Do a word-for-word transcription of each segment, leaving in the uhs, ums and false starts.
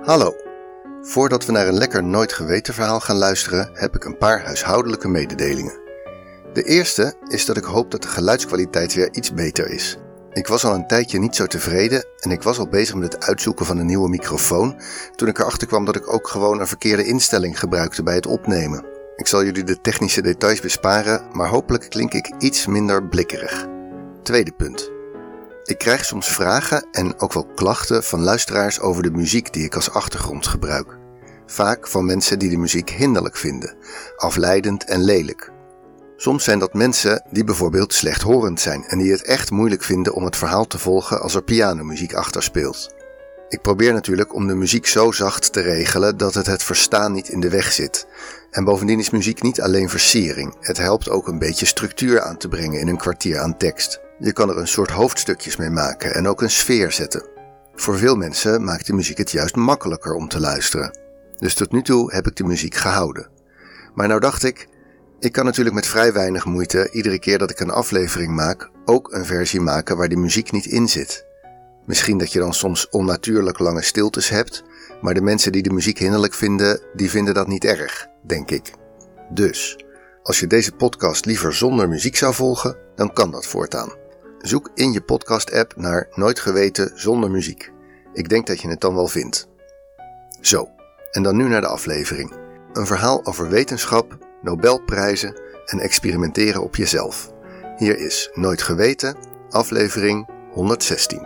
Hallo, voordat we naar een lekker nooit geweten verhaal gaan luisteren, heb ik een paar huishoudelijke mededelingen. De eerste is dat ik hoop dat de geluidskwaliteit weer iets beter is. Ik was al een tijdje niet zo tevreden en ik was al bezig met het uitzoeken van een nieuwe microfoon toen ik erachter kwam dat ik ook gewoon een verkeerde instelling gebruikte bij het opnemen. Ik zal jullie de technische details besparen, maar hopelijk klink ik iets minder blikkerig. Tweede punt. Ik krijg soms vragen en ook wel klachten van luisteraars over de muziek die ik als achtergrond gebruik. Vaak van mensen die de muziek hinderlijk vinden, afleidend en lelijk. Soms zijn dat mensen die bijvoorbeeld slechthorend zijn en die het echt moeilijk vinden om het verhaal te volgen als er pianomuziek achter speelt. Ik probeer natuurlijk om de muziek zo zacht te regelen dat het het verstaan niet in de weg zit. En bovendien is muziek niet alleen versiering, het helpt ook een beetje structuur aan te brengen in een kwartier aan tekst. Je kan er een soort hoofdstukjes mee maken en ook een sfeer zetten. Voor veel mensen maakt de muziek het juist makkelijker om te luisteren. Dus tot nu toe heb ik de muziek gehouden. Maar nou dacht ik, ik kan natuurlijk met vrij weinig moeite iedere keer dat ik een aflevering maak ook een versie maken waar die muziek niet in zit. Misschien dat je dan soms onnatuurlijk lange stiltes hebt, maar de mensen die de muziek hinderlijk vinden, die vinden dat niet erg, denk ik. Dus, als je deze podcast liever zonder muziek zou volgen, dan kan dat voortaan. Zoek in je podcast-app naar Nooit Geweten zonder muziek. Ik denk dat je het dan wel vindt. Zo, en dan nu naar de aflevering. Een verhaal over wetenschap, Nobelprijzen en experimenteren op jezelf. Hier is Nooit Geweten, aflevering honderdzestien.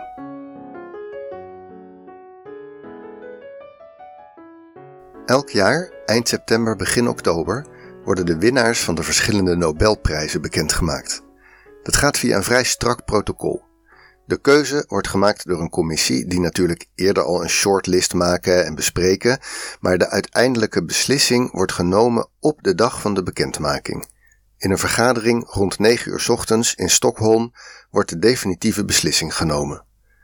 Elk jaar, eind september, begin oktober, worden de winnaars van de verschillende Nobelprijzen bekendgemaakt. Dat gaat via een vrij strak protocol. De keuze wordt gemaakt door een commissie die natuurlijk eerder al een shortlist maken en bespreken, maar de uiteindelijke beslissing wordt genomen op de dag van de bekendmaking. In een vergadering rond negen uur 's ochtends in Stockholm wordt de definitieve beslissing genomen.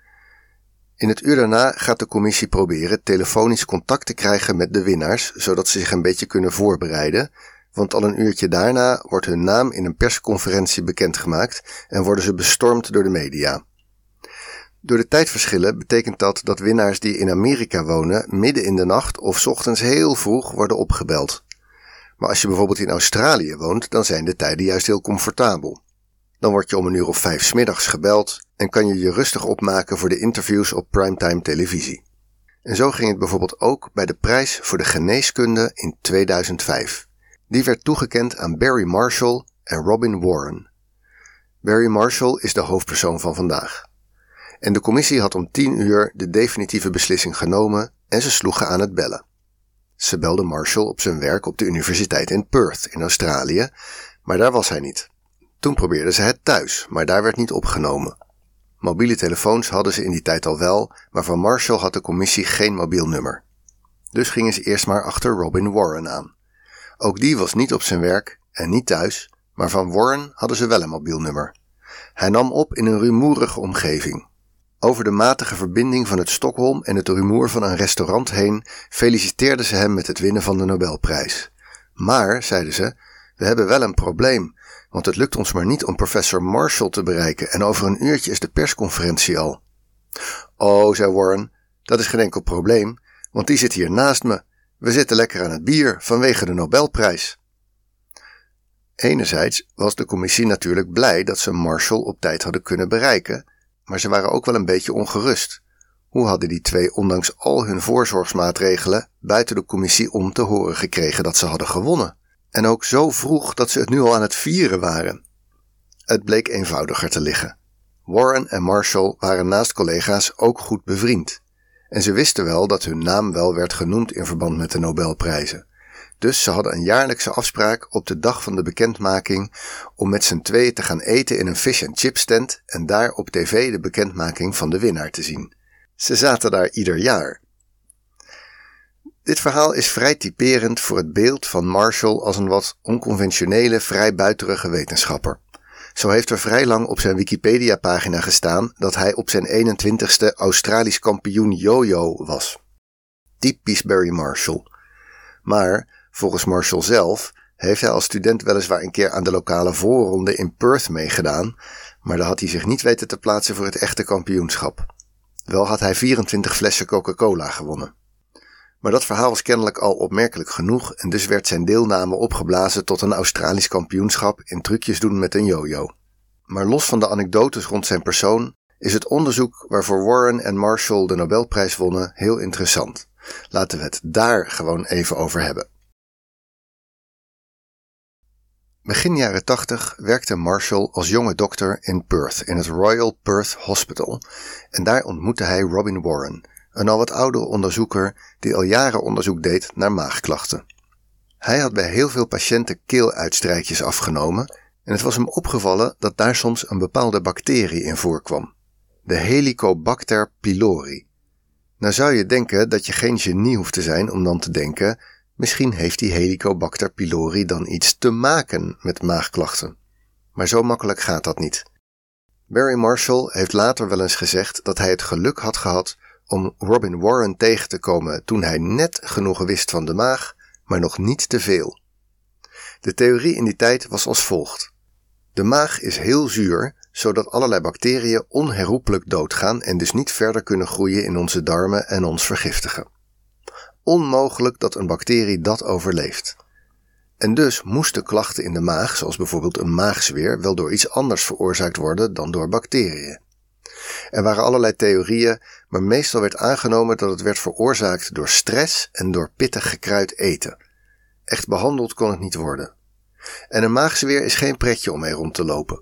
In het uur daarna gaat de commissie proberen telefonisch contact te krijgen met de winnaars, zodat ze zich een beetje kunnen voorbereiden, want al een uurtje daarna wordt hun naam in een persconferentie bekendgemaakt en worden ze bestormd door de media. Door de tijdverschillen betekent dat dat winnaars die in Amerika wonen midden in de nacht of 's ochtends heel vroeg worden opgebeld. Maar als je bijvoorbeeld in Australië woont, dan zijn de tijden juist heel comfortabel. Dan word je om een uur of vijf 's middags gebeld en kan je je rustig opmaken voor de interviews op primetime televisie. En zo ging het bijvoorbeeld ook bij de prijs voor de geneeskunde in tweeduizend vijf. Die werd toegekend aan Barry Marshall en Robin Warren. Barry Marshall is de hoofdpersoon van vandaag. En de commissie had om tien uur de definitieve beslissing genomen en ze sloegen aan het bellen. Ze belden Marshall op zijn werk op de universiteit in Perth in Australië, maar daar was hij niet. Toen probeerden ze het thuis, maar daar werd niet opgenomen. Mobiele telefoons hadden ze in die tijd al wel, maar van Marshall had de commissie geen mobiel nummer. Dus gingen ze eerst maar achter Robin Warren aan. Ook die was niet op zijn werk en niet thuis, maar van Warren hadden ze wel een mobiel nummer. Hij nam op in een rumoerige omgeving. Over de matige verbinding van het Stockholm en het rumoer van een restaurant heen feliciteerden ze hem met het winnen van de Nobelprijs. Maar, zeiden ze, we hebben wel een probleem, want het lukt ons maar niet om professor Marshall te bereiken en over een uurtje is de persconferentie al. Oh, zei Warren, dat is geen enkel probleem, want die zit hier naast me. We zitten lekker aan het bier vanwege de Nobelprijs. Enerzijds was de commissie natuurlijk blij dat ze Marshall op tijd hadden kunnen bereiken, maar ze waren ook wel een beetje ongerust. Hoe hadden die twee ondanks al hun voorzorgsmaatregelen buiten de commissie om te horen gekregen dat ze hadden gewonnen? En ook zo vroeg dat ze het nu al aan het vieren waren. Het bleek eenvoudiger te liggen. Warren en Marshall waren naast collega's ook goed bevriend. En ze wisten wel dat hun naam wel werd genoemd in verband met de Nobelprijzen. Dus ze hadden een jaarlijkse afspraak op de dag van de bekendmaking om met z'n tweeën te gaan eten in een fish and chips tent en daar op tv de bekendmaking van de winnaar te zien. Ze zaten daar ieder jaar. Dit verhaal is vrij typerend voor het beeld van Marshall als een wat onconventionele, vrij buiterige wetenschapper. Zo heeft er vrij lang op zijn Wikipedia-pagina gestaan dat hij op zijn eenentwintigste Australisch kampioen yo-yo was. Typisch Barry Marshall. Maar, volgens Marshall zelf, heeft hij als student weliswaar een keer aan de lokale voorronde in Perth meegedaan, maar daar had hij zich niet weten te plaatsen voor het echte kampioenschap. Wel had hij vierentwintig flessen Coca-Cola gewonnen. Maar dat verhaal was kennelijk al opmerkelijk genoeg en dus werd zijn deelname opgeblazen tot een Australisch kampioenschap in trucjes doen met een yo-yo. Maar los van de anekdotes rond zijn persoon is het onderzoek waarvoor Warren en Marshall de Nobelprijs wonnen heel interessant. Laten we het daar gewoon even over hebben. Begin jaren tachtig werkte Marshall als jonge dokter in Perth in het Royal Perth Hospital en daar ontmoette hij Robin Warren, een al wat oudere onderzoeker die al jaren onderzoek deed naar maagklachten. Hij had bij heel veel patiënten keeluitstrijkjes afgenomen en het was hem opgevallen dat daar soms een bepaalde bacterie in voorkwam, de Helicobacter pylori. Nou zou je denken dat je geen genie hoeft te zijn om dan te denken, misschien heeft die Helicobacter pylori dan iets te maken met maagklachten. Maar zo makkelijk gaat dat niet. Barry Marshall heeft later wel eens gezegd dat hij het geluk had gehad om Robin Warren tegen te komen toen hij net genoeg wist van de maag, maar nog niet te veel. De theorie in die tijd was als volgt. De maag is heel zuur, zodat allerlei bacteriën onherroepelijk doodgaan en dus niet verder kunnen groeien in onze darmen en ons vergiftigen. Onmogelijk dat een bacterie dat overleeft. En dus moesten klachten in de maag, zoals bijvoorbeeld een maagzweer, wel door iets anders veroorzaakt worden dan door bacteriën. Er waren allerlei theorieën, maar meestal werd aangenomen dat het werd veroorzaakt door stress en door pittig gekruid eten. Echt behandeld kon het niet worden. En een maagzweer is geen pretje om mee rond te lopen.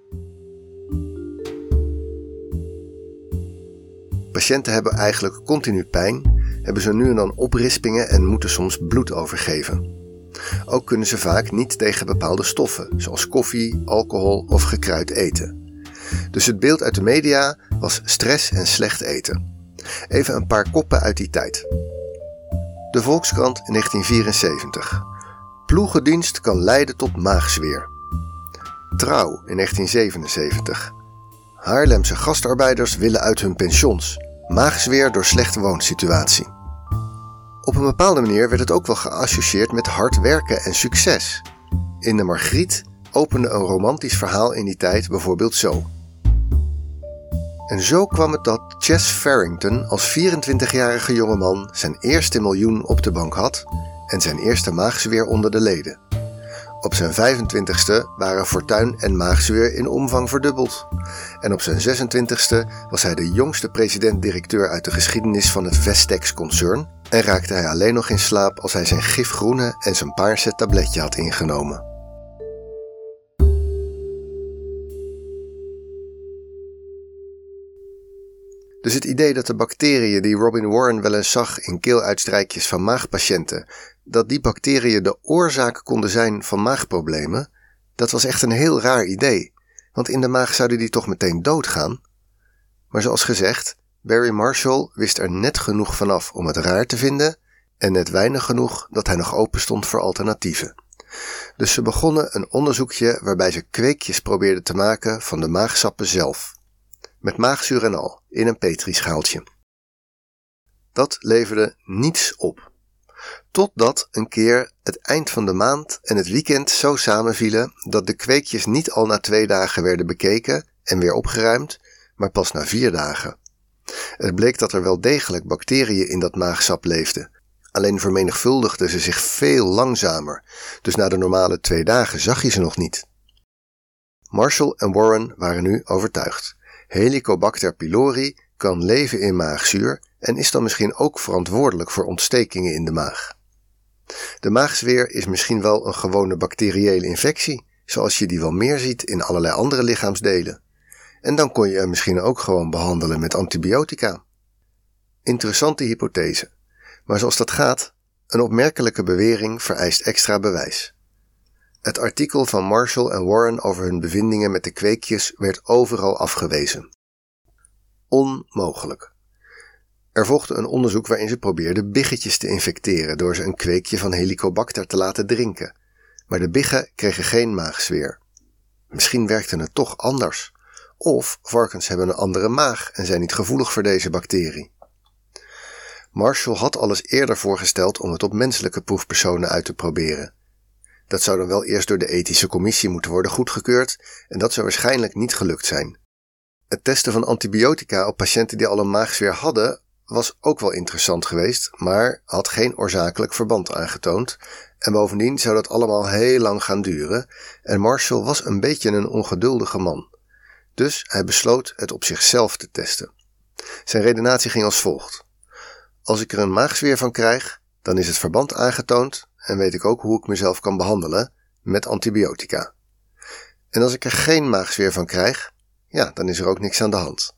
Patiënten hebben eigenlijk continu pijn, hebben ze nu en dan oprispingen en moeten soms bloed overgeven. Ook kunnen ze vaak niet tegen bepaalde stoffen, zoals koffie, alcohol of gekruid eten. Dus het beeld uit de media was stress en slecht eten. Even een paar koppen uit die tijd. De Volkskrant in negentien vierenzeventig. Ploegendienst kan leiden tot maagzweer. Trouw in negentien zevenenzeventig. Haarlemse gastarbeiders willen uit hun pensioens. Maagzweer door slechte woonsituatie. Op een bepaalde manier werd het ook wel geassocieerd met hard werken en succes. In de Margriet opende een romantisch verhaal in die tijd bijvoorbeeld zo. En zo kwam het dat Chess Farrington als vierentwintigjarige jongeman zijn eerste miljoen op de bank had en zijn eerste maagzweer onder de leden. Op zijn vijfentwintigste waren fortuin en maagzweer in omvang verdubbeld. En op zijn zesentwintigste was hij de jongste president-directeur uit de geschiedenis van het Vestex-concern en raakte hij alleen nog in slaap als hij zijn gifgroene en zijn paarse tabletje had ingenomen. Dus het idee dat de bacteriën die Robin Warren wel eens zag in keeluitstrijkjes van maagpatiënten, dat die bacteriën de oorzaak konden zijn van maagproblemen, dat was echt een heel raar idee, want in de maag zouden die toch meteen doodgaan. Maar zoals gezegd, Barry Marshall wist er net genoeg vanaf om het raar te vinden en net weinig genoeg dat hij nog open stond voor alternatieven. Dus ze begonnen een onderzoekje waarbij ze kweekjes probeerden te maken van de maagsappen zelf. Met maagzuur en al, in een petrischaaltje. Dat leverde niets op. Totdat een keer het eind van de maand en het weekend zo samenvielen dat de kweekjes niet al na twee dagen werden bekeken en weer opgeruimd, maar pas na vier dagen. Het bleek dat er wel degelijk bacteriën in dat maagsap leefden. Alleen vermenigvuldigden ze zich veel langzamer, dus na de normale twee dagen zag je ze nog niet. Marshall en Warren waren nu overtuigd. Helicobacter pylori kan leven in maagzuur en is dan misschien ook verantwoordelijk voor ontstekingen in de maag. De maagzweer is misschien wel een gewone bacteriële infectie, zoals je die wel meer ziet in allerlei andere lichaamsdelen. En dan kon je hem misschien ook gewoon behandelen met antibiotica. Interessante hypothese, maar zoals dat gaat, een opmerkelijke bewering vereist extra bewijs. Het artikel van Marshall en Warren over hun bevindingen met de kweekjes werd overal afgewezen. Onmogelijk. Er volgde een onderzoek waarin ze probeerden biggetjes te infecteren door ze een kweekje van Helicobacter te laten drinken. Maar de biggen kregen geen maagzweer. Misschien werkte het toch anders. Of varkens hebben een andere maag en zijn niet gevoelig voor deze bacterie. Marshall had alles eerder voorgesteld om het op menselijke proefpersonen uit te proberen. Dat zou dan wel eerst door de ethische commissie moeten worden goedgekeurd en dat zou waarschijnlijk niet gelukt zijn. Het testen van antibiotica op patiënten die al een maagzweer hadden was ook wel interessant geweest, maar had geen oorzakelijk verband aangetoond. En bovendien zou dat allemaal heel lang gaan duren en Marshall was een beetje een ongeduldige man. Dus hij besloot het op zichzelf te testen. Zijn redenatie ging als volgt. Als ik er een maagzweer van krijg, dan is het verband aangetoond en weet ik ook hoe ik mezelf kan behandelen met antibiotica. En als ik er geen maagzweer van krijg, ja, dan is er ook niks aan de hand.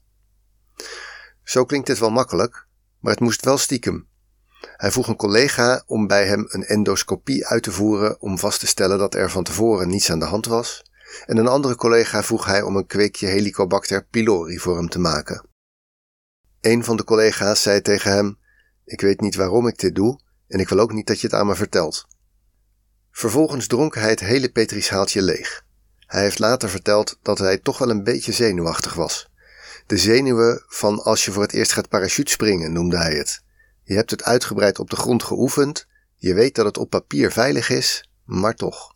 Zo klinkt dit wel makkelijk, maar het moest wel stiekem. Hij vroeg een collega om bij hem een endoscopie uit te voeren om vast te stellen dat er van tevoren niets aan de hand was. En een andere collega vroeg hij om een kweekje Helicobacter pylori voor hem te maken. Een van de collega's zei tegen hem, ik weet niet waarom ik dit doe en ik wil ook niet dat je het aan me vertelt. Vervolgens dronk hij het hele petrischaaltje leeg. Hij heeft later verteld dat hij toch wel een beetje zenuwachtig was. De zenuwen van als je voor het eerst gaat parachutespringen, noemde hij het. Je hebt het uitgebreid op de grond geoefend, je weet dat het op papier veilig is, maar toch.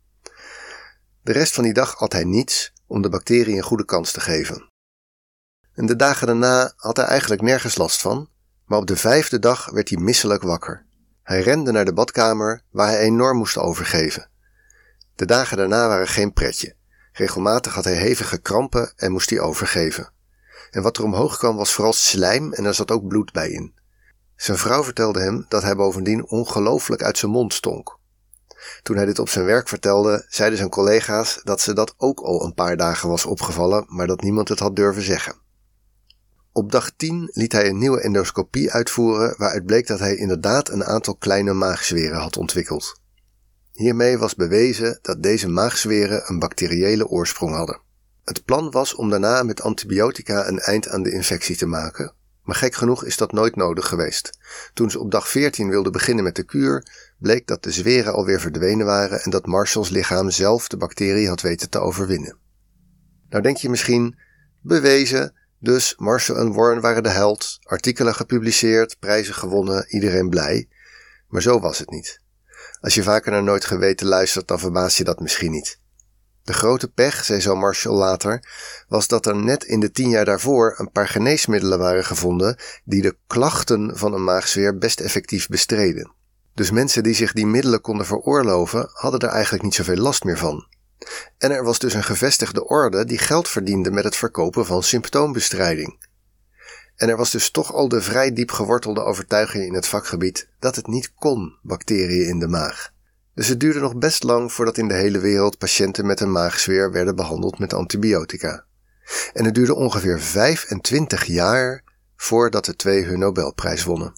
De rest van die dag at hij niets om de bacterie een goede kans te geven. En de dagen daarna had hij eigenlijk nergens last van, maar op de vijfde dag werd hij misselijk wakker. Hij rende naar de badkamer waar hij enorm moest overgeven. De dagen daarna waren geen pretje. Regelmatig had hij hevige krampen en moest hij overgeven. En wat er omhoog kwam was vooral slijm en er zat ook bloed bij in. Zijn vrouw vertelde hem dat hij bovendien ongelooflijk uit zijn mond stonk. Toen hij dit op zijn werk vertelde, zeiden zijn collega's dat ze dat ook al een paar dagen was opgevallen, maar dat niemand het had durven zeggen. Op dag tien liet hij een nieuwe endoscopie uitvoeren waaruit bleek dat hij inderdaad een aantal kleine maagzweren had ontwikkeld. Hiermee was bewezen dat deze maagzweren een bacteriële oorsprong hadden. Het plan was om daarna met antibiotica een eind aan de infectie te maken, maar gek genoeg is dat nooit nodig geweest. Toen ze op dag veertien wilden beginnen met de kuur, bleek dat de zweren alweer verdwenen waren en dat Marshalls lichaam zelf de bacterie had weten te overwinnen. Nou denk je misschien, bewezen, dus Marshall en Warren waren de held, artikelen gepubliceerd, prijzen gewonnen, iedereen blij. Maar zo was het niet. Als je vaker naar Nooit Geweten luistert, dan verbaas je dat misschien niet. De grote pech, zei zo Marshall later, was dat er net in de tien jaar daarvoor een paar geneesmiddelen waren gevonden die de klachten van een maagzweer best effectief bestreden. Dus mensen die zich die middelen konden veroorloven, hadden er eigenlijk niet zoveel last meer van. En er was dus een gevestigde orde die geld verdiende met het verkopen van symptoombestrijding. En er was dus toch al de vrij diep gewortelde overtuiging in het vakgebied dat het niet kon, bacteriën in de maag. Dus het duurde nog best lang voordat in de hele wereld patiënten met een maagzweer werden behandeld met antibiotica. En het duurde ongeveer vijfentwintig jaar voordat de twee hun Nobelprijs wonnen.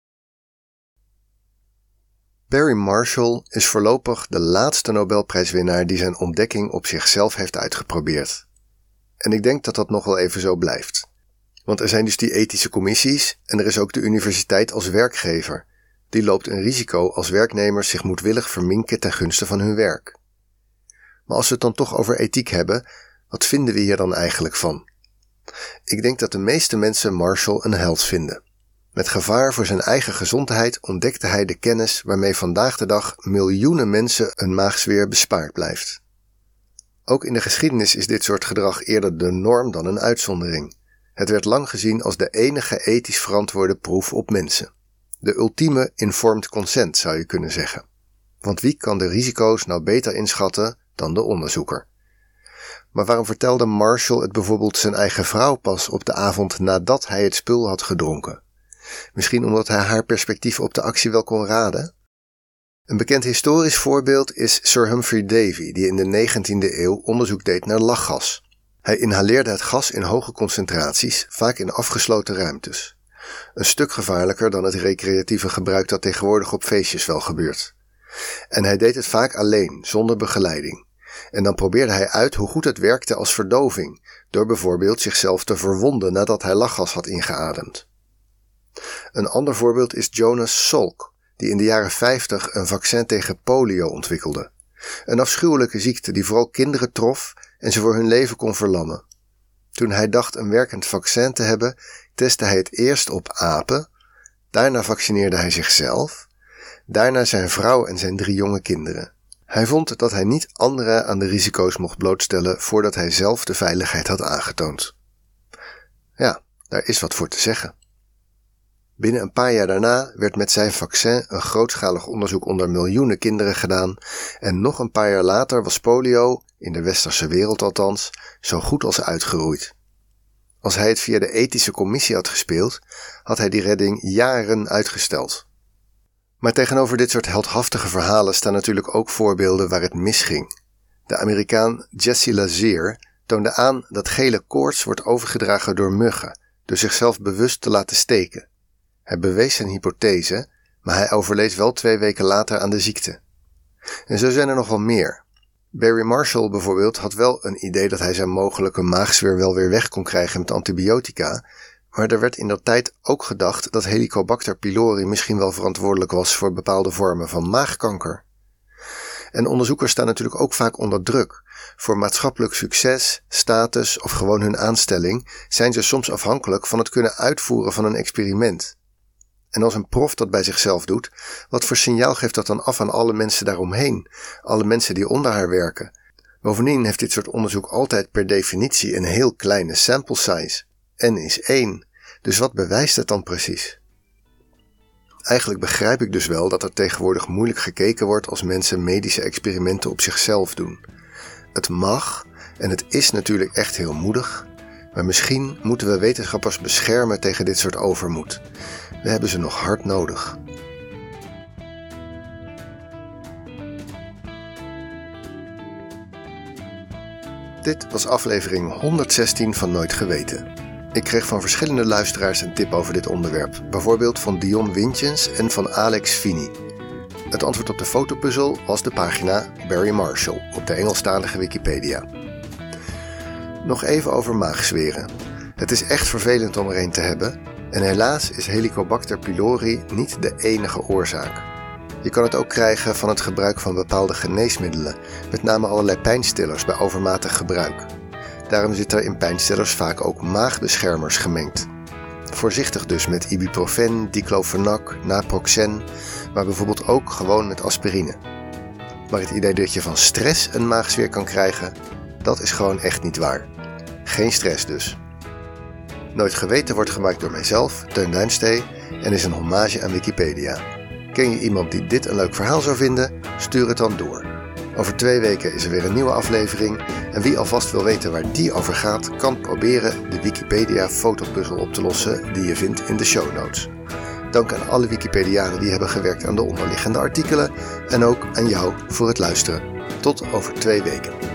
Barry Marshall is voorlopig de laatste Nobelprijswinnaar die zijn ontdekking op zichzelf heeft uitgeprobeerd. En ik denk dat dat nog wel even zo blijft. Want er zijn dus die ethische commissies en er is ook de universiteit als werkgever. Die loopt een risico als werknemers zich moedwillig verminken ten gunste van hun werk. Maar als we het dan toch over ethiek hebben, wat vinden we hier dan eigenlijk van? Ik denk dat de meeste mensen Marshall een held vinden. Met gevaar voor zijn eigen gezondheid ontdekte hij de kennis waarmee vandaag de dag miljoenen mensen een maagzweer bespaard blijft. Ook in de geschiedenis is dit soort gedrag eerder de norm dan een uitzondering. Het werd lang gezien als de enige ethisch verantwoorde proef op mensen. De ultieme informed consent zou je kunnen zeggen. Want wie kan de risico's nou beter inschatten dan de onderzoeker? Maar waarom vertelde Marshall het bijvoorbeeld zijn eigen vrouw pas op de avond nadat hij het spul had gedronken? Misschien omdat hij haar perspectief op de actie wel kon raden? Een bekend historisch voorbeeld is Sir Humphrey Davy, die in de negentiende eeuw onderzoek deed naar lachgas. Hij inhaleerde het gas in hoge concentraties, vaak in afgesloten ruimtes. Een stuk gevaarlijker dan het recreatieve gebruik dat tegenwoordig op feestjes wel gebeurt. En hij deed het vaak alleen, zonder begeleiding. En dan probeerde hij uit hoe goed het werkte als verdoving, door bijvoorbeeld zichzelf te verwonden nadat hij lachgas had ingeademd. Een ander voorbeeld is Jonas Salk, die in de jaren vijftig een vaccin tegen polio ontwikkelde. Een afschuwelijke ziekte die vooral kinderen trof en ze voor hun leven kon verlammen. Toen hij dacht een werkend vaccin te hebben, testte hij het eerst op apen, daarna vaccineerde hij zichzelf, daarna zijn vrouw en zijn drie jonge kinderen. Hij vond dat hij niet anderen aan de risico's mocht blootstellen voordat hij zelf de veiligheid had aangetoond. Ja, daar is wat voor te zeggen. Binnen een paar jaar daarna werd met zijn vaccin een grootschalig onderzoek onder miljoenen kinderen gedaan en nog een paar jaar later was polio, in de westerse wereld althans, zo goed als uitgeroeid. Als hij het via de ethische commissie had gespeeld, had hij die redding jaren uitgesteld. Maar tegenover dit soort heldhaftige verhalen staan natuurlijk ook voorbeelden waar het misging. De Amerikaan Jesse Lazier toonde aan dat gele koorts wordt overgedragen door muggen, door zichzelf bewust te laten steken. Hij bewees zijn hypothese, maar hij overleed wel twee weken later aan de ziekte. En zo zijn er nog wel meer. Barry Marshall bijvoorbeeld had wel een idee dat hij zijn mogelijke maagzweer wel weer weg kon krijgen met antibiotica, maar er werd in dat tijd ook gedacht dat Helicobacter pylori misschien wel verantwoordelijk was voor bepaalde vormen van maagkanker. En onderzoekers staan natuurlijk ook vaak onder druk. Voor maatschappelijk succes, status of gewoon hun aanstelling zijn ze soms afhankelijk van het kunnen uitvoeren van een experiment. En als een prof dat bij zichzelf doet, wat voor signaal geeft dat dan af aan alle mensen daaromheen, alle mensen die onder haar werken? Bovendien heeft dit soort onderzoek altijd per definitie een heel kleine sample size. N is één, dus wat bewijst het dan precies? Eigenlijk begrijp ik dus wel dat er tegenwoordig moeilijk gekeken wordt als mensen medische experimenten op zichzelf doen. Het mag, en het is natuurlijk echt heel moedig, maar misschien moeten we wetenschappers beschermen tegen dit soort overmoed. We hebben ze nog hard nodig. Dit was aflevering honderdzestien van Nooit Geweten. Ik kreeg van verschillende luisteraars een tip over dit onderwerp, bijvoorbeeld van Dion Wintjens en van Alex Fini. Het antwoord op de fotopuzzel was de pagina Barry Marshall op de Engelstalige Wikipedia. Nog even over maagzweren. Het is echt vervelend om er een te hebben en helaas is Helicobacter pylori niet de enige oorzaak. Je kan het ook krijgen van het gebruik van bepaalde geneesmiddelen, met name allerlei pijnstillers bij overmatig gebruik. Daarom zitten er in pijnstillers vaak ook maagbeschermers gemengd. Voorzichtig dus met ibuprofen, diclofenac, naproxen, maar bijvoorbeeld ook gewoon met aspirine. Maar het idee dat je van stress een maagzweer kan krijgen, dat is gewoon echt niet waar. Geen stress dus. Nooit Geweten wordt gemaakt door mijzelf, Teun Duinstee, en is een hommage aan Wikipedia. Ken je iemand die dit een leuk verhaal zou vinden? Stuur het dan door. Over twee weken is er weer een nieuwe aflevering en wie alvast wil weten waar die over gaat, kan proberen de Wikipedia fotopuzzel op te lossen die je vindt in de show notes. Dank aan alle Wikipedianen die hebben gewerkt aan de onderliggende artikelen en ook aan jou voor het luisteren. Tot over twee weken.